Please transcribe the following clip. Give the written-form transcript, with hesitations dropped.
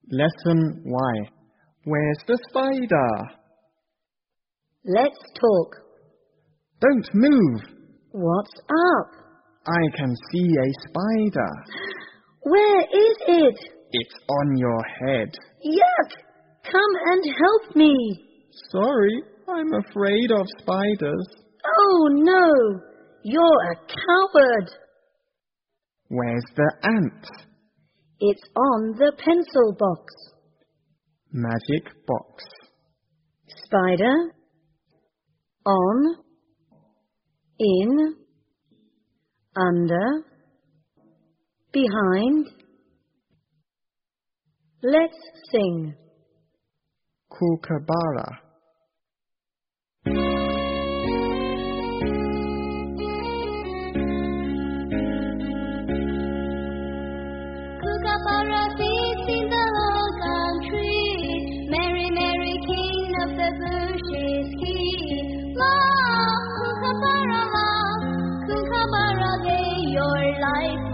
Lesson Y. Where's the spider? Let's talk. Don't move. What's up? I can see a spider. Where is it? It's on your head. Yuck! Come and help me. Sorry, I'm afraid of spiders. Oh no! You're a coward. Where's the ant? It's on the pencil box. Magic box. Spider. On. In. Under. Behind. Let's sing. Kookaburra. Kookaburra sits in the log tree. Merry, merry king of the bushes he. Long, Kookaburra long, Kookaburra day, your life